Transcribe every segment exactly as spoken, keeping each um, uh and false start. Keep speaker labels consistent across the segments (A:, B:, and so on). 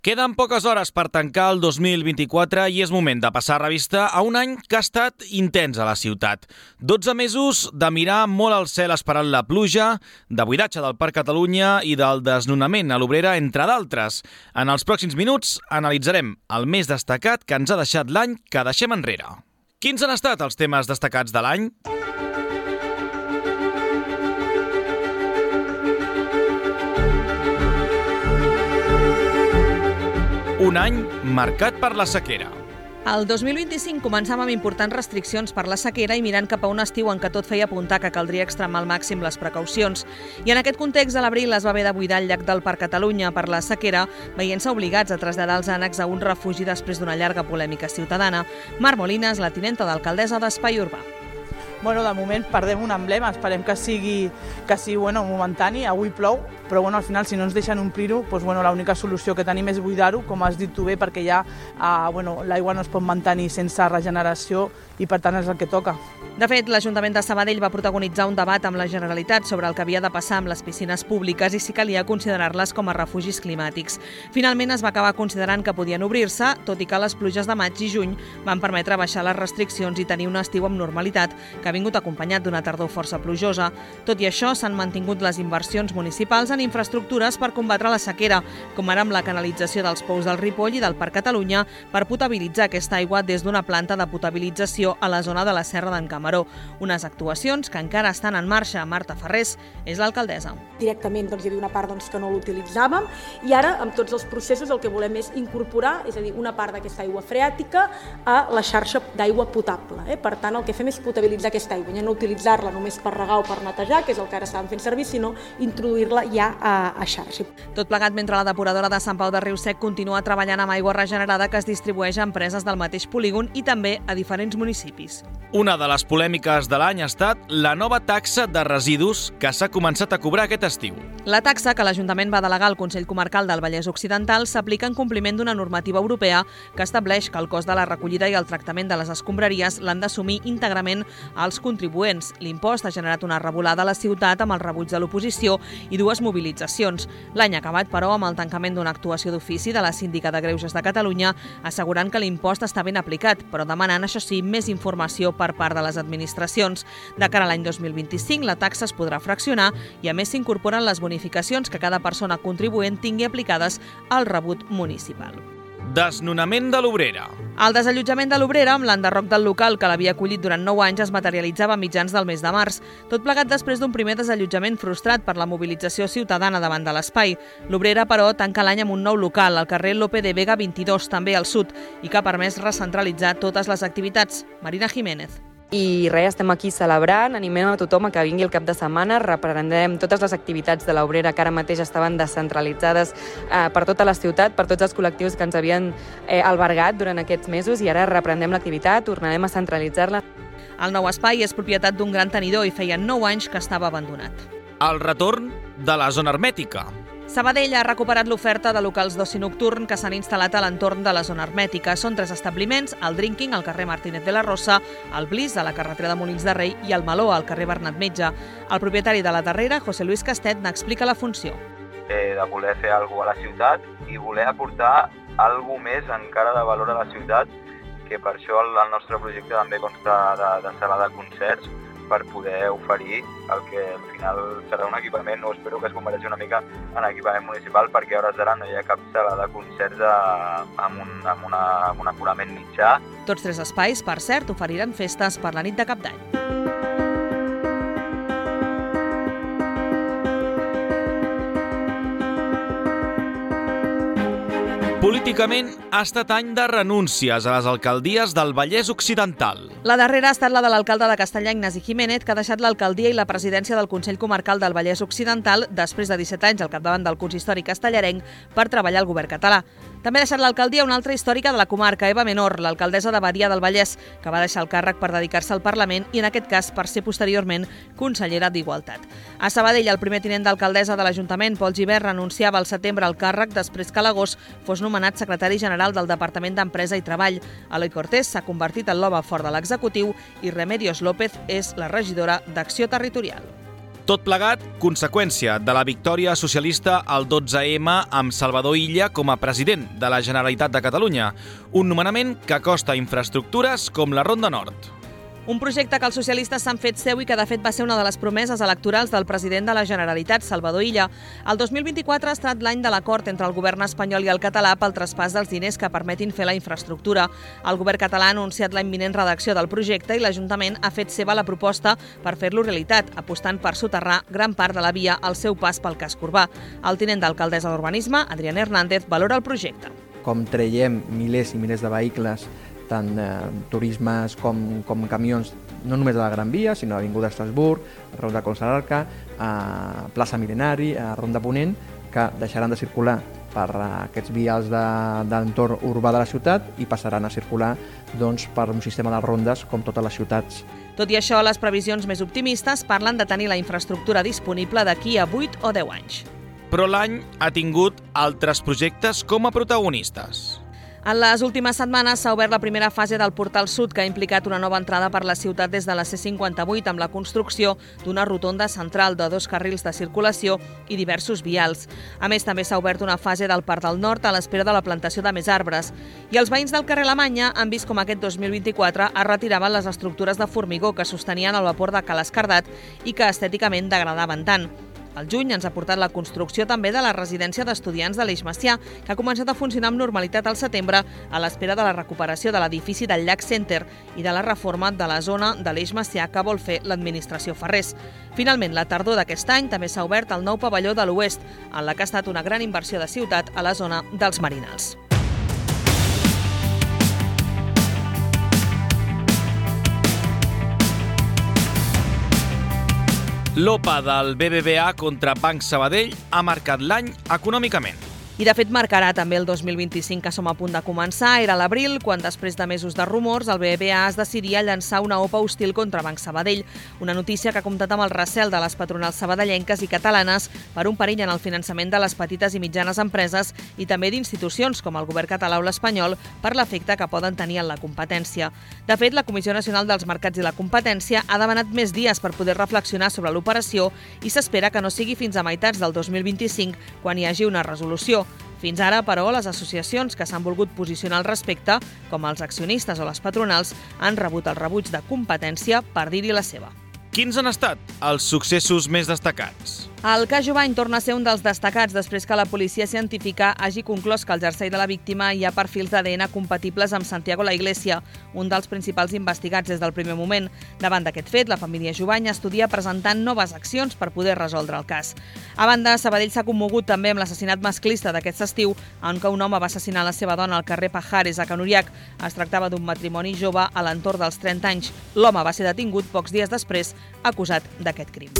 A: Queden poques hores per tancar el dos mil vint-i-quatre i és moment de passar revista a un any que ha estat intens a la ciutat. dotze mesos de mirar molt al cel esperant la pluja, de buidatge del Parc Catalunya i del desnonament a l'Obrera, entre d'altres. En els pròxims minuts analitzarem el més destacat que ens ha deixat l'any que deixem enrere. Quins han estat els temes destacats de l'any? Un any marcat per la sequera.
B: El dos mil vint-i-cinc començàvem amb importants restriccions per la sequera i mirant cap a un estiu en què tot feia apuntar que caldria extremar al màxim les precaucions. I en aquest context, a l'abril es va haver de buidar el llac del Parc Catalunya per la sequera, veient-se obligats a traslladar els ànecs a un refugi després d'una llarga polèmica ciutadana. Mar Molines, la tinenta d'alcaldessa d'Espai Urbà.
C: Bueno, de moment perdem un emblema, esperem que sigui, que sigui bueno, momentani, avui plou, però bueno, al final si no ens deixen omplir-ho, doncs, bueno, l'única solució que tenim és buidar-ho, com has dit tu bé, perquè ja eh, bueno, l'aigua no es pot mantenir sense regeneració i per tant és el que toca.
B: De fet, l'Ajuntament de Sabadell va protagonitzar un debat amb la Generalitat sobre el que havia de passar amb les piscines públiques i si calia considerar-les com a refugis climàtics. Finalment es va acabar considerant que podien obrir-se, tot i que les pluges de maig i juny van permetre baixar les restriccions i tenir un estiu amb normalitat, que ha vingut acompanyat d'una tardor força plujosa. Tot i això, s'han mantingut les inversions municipals en infraestructures per combatre la sequera, com ara amb la canalització dels pous del Ripoll i del Parc Catalunya per potabilitzar aquesta aigua des d'una planta de potabilització a la zona de la Serra d'en Camaró. Unes actuacions que encara estan en marxa. Marta Ferrés és l'alcaldessa.
D: Directament doncs, hi havia una part doncs, que no l'utilitzàvem i ara amb tots els processos el que volem és incorporar, és a dir, una part d'aquesta aigua freàtica a la xarxa d'aigua potable. Eh? Per tant, el que fem és potabilitzar aquesta aigua, ja no utilitzar-la només per regar o per netejar, que és el que ara estàvem fent servir, sinó introduir-la ja a, a xarxa.
B: Tot plegat mentre la depuradora de Sant Pau de Riu-Sec continua treballant amb aigua regenerada que es distribueix a empreses del mateix polígon i també a diferents municipis.
A: Una de les polèmiques de l'any ha estat la nova taxa de residus que s'ha començat a cobrar aquest estiu.
B: La taxa que l'Ajuntament va delegar al Consell Comarcal del Vallès Occidental s'aplica en compliment d'una normativa europea que estableix que el cost de la recollida i el tractament de les escombraries l'han d'assumir íntegrament els contribuents. L'impost ha generat una revolada a la ciutat amb el rebuig de l'oposició i dues mobilitzacions. L'any ha acabat, però, amb el tancament d'una actuació d'ofici de la Síndica de Greuges de Catalunya, assegurant que l'impost està ben aplicat, però demanant, això sí, més informació per part de les administracions. De cara a l'any dos mil vint-i-cinc, la taxa es podrà fraccionar i, a més, s'incorporen les bonificacions que cada persona contribuent tingui aplicades al rebut municipal.
A: Desnonament de l'Obrera.
B: El desallotjament de l'Obrera, amb l'enderroc del local que l'havia acollit durant nou anys, es materialitzava a mitjans del mes de març, tot plegat després d'un primer desallotjament frustrat per la mobilització ciutadana davant de l'espai. L'Obrera, però, tanca l'any amb un nou local, al carrer Lope de Vega vint-i-dos, també al sud, i que ha permès recentralitzar totes les activitats. Marina Jiménez.
E: I res, estem aquí celebrant, animem a tothom a que vingui el cap de setmana, reprendrem totes les activitats de l'Obrera que ara mateix estaven descentralitzades eh, per tota la ciutat, per tots els col·lectius que ens havien eh, albergat durant aquests mesos i ara reprendrem l'activitat, tornarem a centralitzar-la.
B: El nou espai és propietat d'un gran tenidor i feia nou anys que estava abandonat.
A: El retorn de la zona hermètica.
B: Sabadell ha recuperat l'oferta de locals d'oci nocturn que s'han instal·lat a l'entorn de la zona hermètica. Són tres establiments, el Drinking, al carrer Martínez de la Rosa, el Bliss, a la carretera de Molins de Rei, i el Meló, al carrer Bernat Metge. El propietari de la darrera, José Luis Castet, n'explica la funció.
F: Eh, de voler fer alguna cosa a la ciutat i voler aportar alguna més encara de valor a la ciutat, que per això el, el nostre projecte també consta de, de sala de concerts, per poder oferir el que al final serà un equipament, o espero que es converteixi una mica en equipament municipal, perquè a hores d'ara no hi ha cap sala de concerts amb, un, amb, una, amb un aforament mitjà.
B: Tots tres espais, per cert, oferiran festes per la nit de Cap d'Any.
A: Políticament, ha estat any de renúncies a les alcaldies del Vallès Occidental.
B: La darrera ha estat la de l'alcalde de Castellà, Ignasi Jiménez, que ha deixat l'alcaldia i la presidència del Consell Comarcal del Vallès Occidental després de disset anys al capdavant del consistori castellarenc per treballar al govern català. També ha deixat l'alcaldia una altra històrica de la comarca, Eva Menor, l'alcaldessa de Badia del Vallès, que va deixar el càrrec per dedicar-se al Parlament i, en aquest cas, per ser posteriorment consellera d'Igualtat. A Sabadell, el primer tinent d'alcaldessa de l'Ajuntament, Pol Gibert, renunciava al setembre al càrrec després que a l'agost fos nomenat secretari general del Departament d'Empresa i Treball. Eloi Cortés s'ha convertit en l'home fort de l'executiu i Remedios López és la regidora d'Acció Territorial.
A: Tot plegat, conseqüència de la victòria socialista al dotze eme amb Salvador Illa com a president de la Generalitat de Catalunya, un nomenament que costa infraestructures com la Ronda Nord.
B: Un projecte que els socialistes s'han fet seu i que de fet va ser una de les promeses electorals del president de la Generalitat, Salvador Illa. El dos mil vint-i-quatre ha estat l'any de l'acord entre el govern espanyol i el català pel traspàs dels diners que permetin fer la infraestructura. El govern català ha anunciat la imminent redacció del projecte i l'Ajuntament ha fet seva la proposta per fer-lo realitat, apostant per soterrar gran part de la via al seu pas pel casc urbà. El tinent d'alcaldessa d'Urbanisme, Adriana Hernández, valora el projecte.
G: Com traiem milers i milers de vehicles, tant eh, turismes com, com camions, no només a la Gran Via, sinó a l'Avinguda Estrasburg, a Ronda Collserola, a Plaça Mil·lenari, a Ronda Ponent, que deixaran de circular per aquests vials de, de l'entorn urbà de la ciutat i passaran a circular doncs, per un sistema de rondes com totes les ciutats.
B: Tot i això, les previsions més optimistes parlen de tenir la infraestructura disponible d'aquí a vuit o deu anys.
A: Però l'any ha tingut altres projectes com a protagonistes.
B: En les últimes setmanes s'ha obert la primera fase del Portal Sud, que ha implicat una nova entrada per la ciutat des de la ce cinquanta-vuit amb la construcció d'una rotonda central de dos carrils de circulació i diversos vials. A més, també s'ha obert una fase del Parc del Nord a l'espera de la plantació de més arbres. I els veïns del carrer Alemanya han vist com aquest dos mil vint-i-quatre es retiraven les estructures de formigó que sostenien el vapor de Cal Escardat i que estèticament degradaven tant. El juny ens ha portat la construcció també de la residència d'estudiants de l'Eix Macià, que ha començat a funcionar amb normalitat al setembre a l'espera de la recuperació de l'edifici del Llac Center i de la reforma de la zona de l'Eix Macià que vol fer l'administració Ferrés. Finalment, la tardor d'aquest any també s'ha obert el nou pavelló de l'Oest, en la que ha estat una gran inversió de ciutat a la zona dels Marinals.
A: L'O P A del B B V A contra Banc Sabadell ha marcat l'any econòmicament.
B: I de fet marcarà també el dos mil vint-i-cinc que som a punt de començar. Era l'abril, quan després de mesos de rumors, el B B V A es decidia llançar una O P A hostil contra Banc Sabadell. Una notícia que ha comptat amb el recel de les patronals sabadellenques i catalanes per un perill en el finançament de les petites i mitjanes empreses i també d'institucions com el govern català o l'espanyol per l'efecte que poden tenir en la competència. De fet, la Comissió Nacional dels Mercats i la Competència ha demanat més dies per poder reflexionar sobre l'operació i s'espera que no sigui fins a meitats del dos mil vint-i-cinc quan hi hagi una resolució. Fins ara, però, les associacions que s'han volgut posicionar al respecte, com els accionistes o les patronals, han rebut el rebuig de competència per dir-hi la seva.
A: Quins han estat els successos més destacats?
B: El cas Jovany torna a ser un dels destacats després que la policia científica hagi conclòs que al jersei de la víctima hi ha perfils d'A D N compatibles amb Santiago La Iglesia, un dels principals investigats des del primer moment. Davant d'aquest fet, la família Jovany estudia presentant noves accions per poder resoldre el cas. A banda, Sabadell s'ha commogut també amb l'assassinat masclista d'aquest estiu, en què un home va assassinar la seva dona al carrer Pajares, a Can Uriac. Es tractava d'un matrimoni jove a l'entorn dels trenta anys. L'home va ser detingut pocs dies després, acusat d'aquest crim.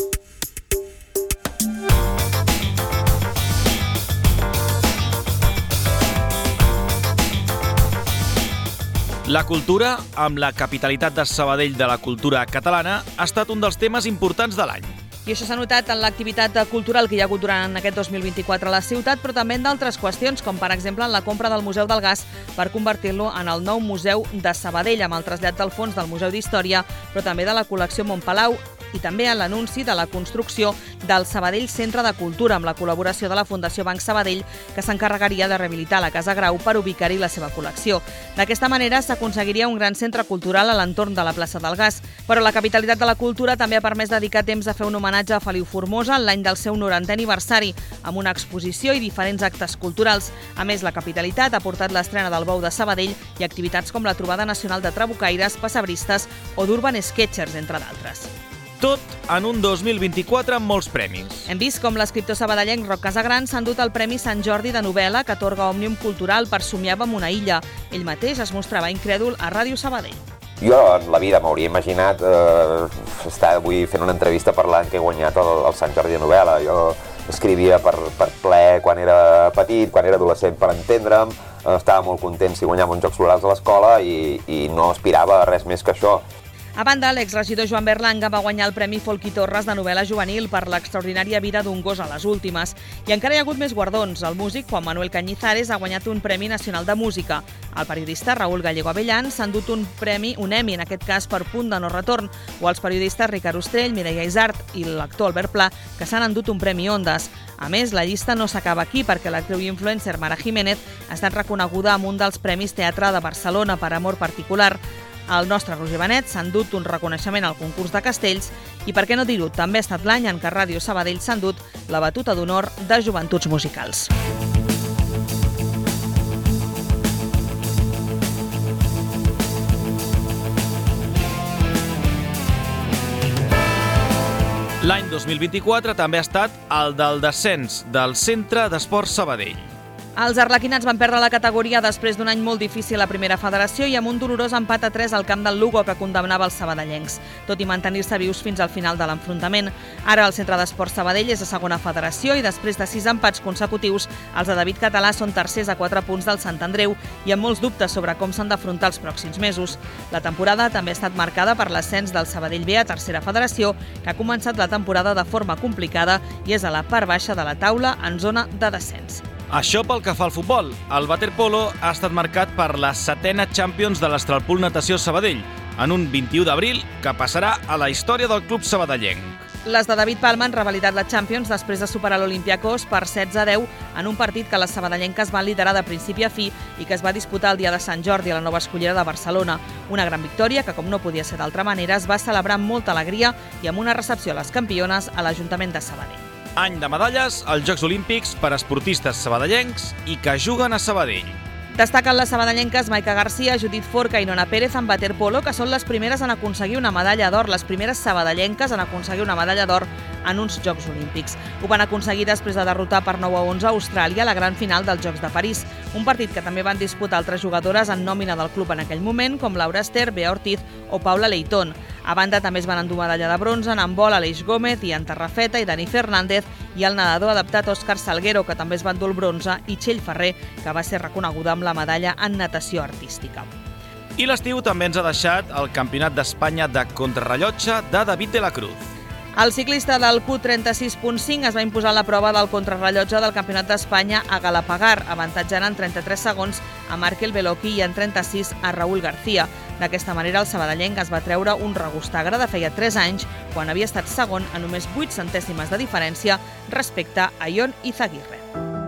A: La cultura, amb la capitalitat de Sabadell de la cultura catalana, ha estat un dels temes importants de l'any.
B: I això s'ha notat en l'activitat cultural que hi ha hagut durant aquest dos mil vint-i-quatre a la ciutat, però també en d'altres qüestions, com per exemple en la compra del Museu del Gas per convertir-lo en el nou Museu de Sabadell, amb el trasllat del fons del Museu d'Història, però també de la col·lecció Montpalau, i també en l'anunci de la construcció del Sabadell Centre de Cultura, amb la col·laboració de la Fundació Banc Sabadell, que s'encarregaria de rehabilitar la Casa Grau per ubicar-hi la seva col·lecció. D'aquesta manera s'aconseguiria un gran centre cultural a l'entorn de la plaça del Gas, però la capitalitat de la cultura també ha permès dedicar temps a fer un homenatge a Feliu Formosa en l'any del seu norantè aniversari, amb una exposició i diferents actes culturals. A més, la capitalitat ha portat l'estrena del Bou de Sabadell i activitats com la trobada nacional de trabucaires, pessebristes o d'Urban Sketchers, entre d'altres.
A: Tot en un dos mil vint-i-quatre amb molts premis.
B: Hem vist com l'escriptor sabadellenc Roc Casagran s'ha endut el Premi Sant Jordi de novel·la que atorga Òmnium Cultural per Somiava en una illa. Ell mateix es mostrava incrèdul a Ràdio Sabadell.
H: Jo en la vida m'hauria imaginat eh, estar avui fent una entrevista parlant que he guanyat el, el Sant Jordi de novel·la. Jo escrivia per, per ple quan era petit, quan era adolescent per entendre'm, estava molt content si guanyava uns Jocs Florals a l'escola i, i no aspirava a res més que això.
B: A banda, l'exregidor Joan Berlanga va guanyar el Premi Folchi Torres de novel·la juvenil per l'extraordinària vida d'un gos a les últimes. I encara hi ha hagut més guardons. El músic Juan Manuel Cañizares ha guanyat un Premi Nacional de Música. El periodista Raúl Gallego Avellán s'ha endut un premi, un Emmy, en aquest cas per Punt de no retorn, o els periodistes Ricard Ostrell, Mireia Isart i l'actor Albert Pla, que s'han endut un Premi Ondas. A més, la llista no s'acaba aquí perquè l'actriu i influencer Mara Jiménez ha estat reconeguda amb un dels Premis Teatre de Barcelona per Amor Particular. El nostre Roger Benet s'ha endut un reconeixement al concurs de castells i, per què no dir-ho, també ha estat l'any en què Ràdio Sabadell s'ha endut la batuta d'honor de Joventuts Musicals.
A: L'any dos mil vint-i-quatre també ha estat el del descens del Centre d'Esports Sabadell.
B: Els arlequinats van perdre la categoria després d'un any molt difícil a Primera Federació i amb un dolorós empat a tres al camp del Lugo que condemnava els sabadellencs, tot i mantenir-se vius fins al final de l'enfrontament. Ara el Centre d'Esports Sabadell és a Segona Federació i després de sis empats consecutius, els de David Català són tercers a quatre punts del Sant Andreu i amb molts dubtes sobre com s'han d'afrontar els pròxims mesos. La temporada també ha estat marcada per l'ascens del Sabadell B a Tercera Federació, que ha començat la temporada de forma complicada i és a la part baixa de la taula en zona de descens.
A: Això pel que fa al futbol. El waterpolo ha estat marcat per la setena Champions de l'Astralpool Natació Sabadell, en un vint-i-u d'abril que passarà a la història del club sabadellenc.
B: Les de David Palma han revalidat la Champions després de superar l'Olympiacos per setze a deu en un partit que les sabadellenques van liderar de principi a fi i que es va disputar el dia de Sant Jordi a la Nova Escollera de Barcelona. Una gran victòria que, com no podia ser d'altra manera, es va celebrar amb molta alegria i amb una recepció a les campiones a l'Ajuntament de Sabadell.
A: Any de medalles als Jocs Olímpics per a esportistes sabadellencs i que juguen a Sabadell.
B: Destaquen les sabadellenques Maica Garcia, Judit Forca i Nona Pérez en waterpolo, que són les primeres en aconseguir una medalla d'or, les primeres sabadellenques en aconseguir una medalla d'or en uns Jocs Olímpics. Ho van aconseguir després de derrotar per nou a onze a Austràlia a la gran final dels Jocs de París, un partit que també van disputar altres jugadores en nòmina del club en aquell moment, com Laura Ester, Bea Ortiz o Paula Leitón. A banda, també es van endur medalla de bronze en handbol Aleix Gómez, Ian Tarrafeta i Dani Fernández i el nedador adaptat Òscar Salguero, que també es va endur el bronze, i Txell Ferrer, que va ser reconeguda amb la medalla en natació artística.
A: I l'estiu també ens ha deixat el Campionat d'Espanya de contrarrellotge de David de la Cruz.
B: El ciclista del Q trenta-sis punt cinc es va imposar la prova del contrarrellotge del Campionat d'Espanya a Galapagar, avantatjant en trenta-tres segons a Markel Beloki i en trenta-sis a Raúl García. D'aquesta manera, el sabadellenc es va treure un regust agre de feia tres anys, quan havia estat segon a només vuit centèsimes de diferència respecte a Ion Izaguirre.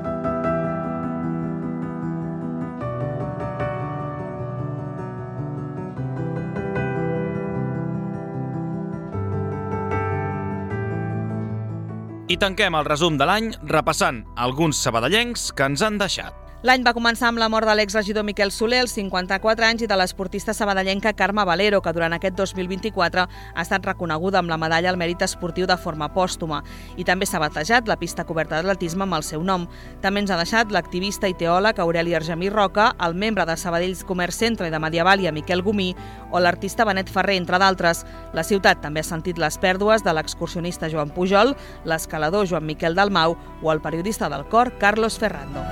A: I tanquem el resum de l'any repassant alguns sabadellencs que ens han deixat.
B: L'any va començar amb la mort de l'exregidor Miquel Soler, als cinquanta-quatre anys, i de l'esportista sabadellenca Carme Valero, que durant aquest dos mil vint-i-quatre ha estat reconeguda amb la medalla al mèrit esportiu de forma pòstuma. I també s'ha batejat la pista coberta d'atletisme amb el seu nom. També ens ha deixat l'activista i teòleg Aureli Argemí Roca, el membre de Sabadells Comerç Centre i de Mediavalia Miquel Gomí, o l'artista Benet Ferrer, entre d'altres. La ciutat també ha sentit les pèrdues de l'excursionista Joan Pujol, l'escalador Joan Miquel Dalmau o el periodista del cor Carlos Ferrando.